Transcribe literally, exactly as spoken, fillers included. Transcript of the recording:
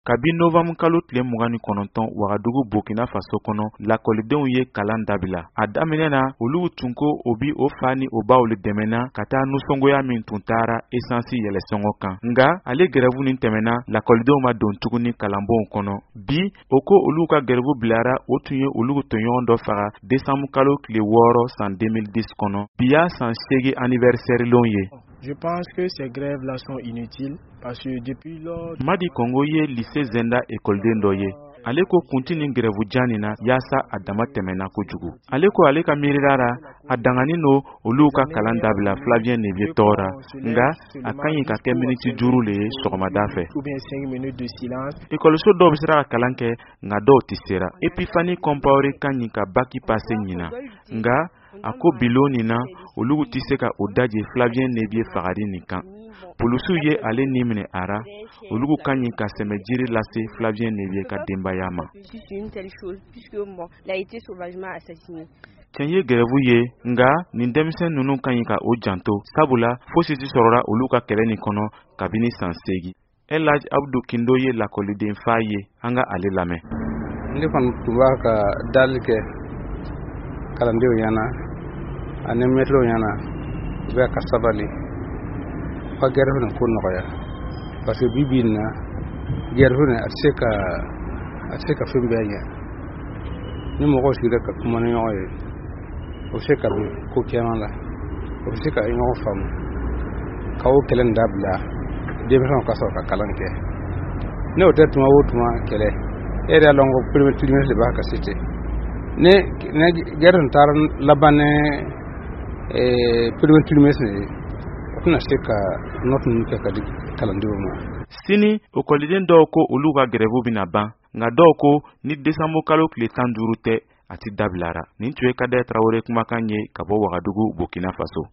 Kabi Novembre kalo tile mugan ni kɔnɔntɔn Wagadugu Burkina Faso kɔnɔ lakɔlidenw ye kalan dabila. A daminɛ na olu tun ko o bi o fa ni o baw le dɛmɛna ka taa nusɔngoya min tun taara esansi yɛlɛsɔngɔ kan. Nga ale gɛrɛvu nin tɛmɛna lakɔlidenw ma don tuguni kalanbonw kɔnɔ. Bi o ko olu ka gɛrɛvu bilara o tun ye olu tɔɲɔgɔn dɔ faga décembre kalo tile wɔɔrɔ san deux mille dix kɔnɔ. Bi y'a san seegin anniversaire lon ye. Je pense que ces grèves-là sont inutiles parce que depuis lors... Madi Kongo ye lycée Zenda écoleden dɔ ye. Ale ko kunti ni grève jani na yasa a dama tɛmɛna kojugu. Ale ko ale ka miirira a dangani no olu ka kalan dabila Flavien Nevier tɔɔra nga a kan ɲi ka kɛ miniti duuru le ye sɔgɔmada fɛ. Écoliso dɔw bɛ sera ka kalan kɛ nga dɔw tɛ sera. Epifani Compaoré kan ɲi ka baki passe ɲina nga a ko bilo nin na olu tɛ se ka o daje Flavien Nevier fagari nin kan. Polisiw ye ale ni minɛ ara olu kan ɲi ka sɛmɛ jiri lase Flavien Nevier ka denbaya ma. Tiɲɛ ye grève ye nga nin denmisɛn ninnu kan ɲi ka o janto sabula fosi tɛ sɔrɔla olu ka kɛlɛ nin kɔnɔ kabini san seegin. El Hadj Abdou Kindo ye lakɔliden fa ye an ka ale lamɛn. Ne kɔni tun b'a ka dali kɛ kalandenw ɲɛna ani mɛtiriw ɲɛna u bɛ ka sabali ka gɛrɛfu nin ko nɔgɔya parce que bi bi in na gɛrɛfu nin a tɛ se ka a tɛ se ka fɛn bɛɛ ɲɛ ni mɔgɔw sigira ka kuma ni ɲɔgɔn ye o bɛ se ka bin ko caman la o bɛ se ka ɲɔgɔn faamu ka o kɛlɛ nin dabila denmisɛnw ka sɔrɔ ka kalan kɛ ne o tɛ tuma o tuma kɛlɛ e yɛrɛ y'a dɔn ko premier trimestre de b'a ka cité ne ne gɛrɛ nin taara laban ne premier trimestre kuna se ka note ninnu kɛ ka di kalandenw ma. Sini écoliden dɔw ko olu ka grève bɛna ban nka dɔw ko ni décembre kalo tile tan duuru tɛ a ti dabilara. Nin tun ye Kadɛ Tarawele kumakan ye ka bɔ Wagadugu Burkina Faso.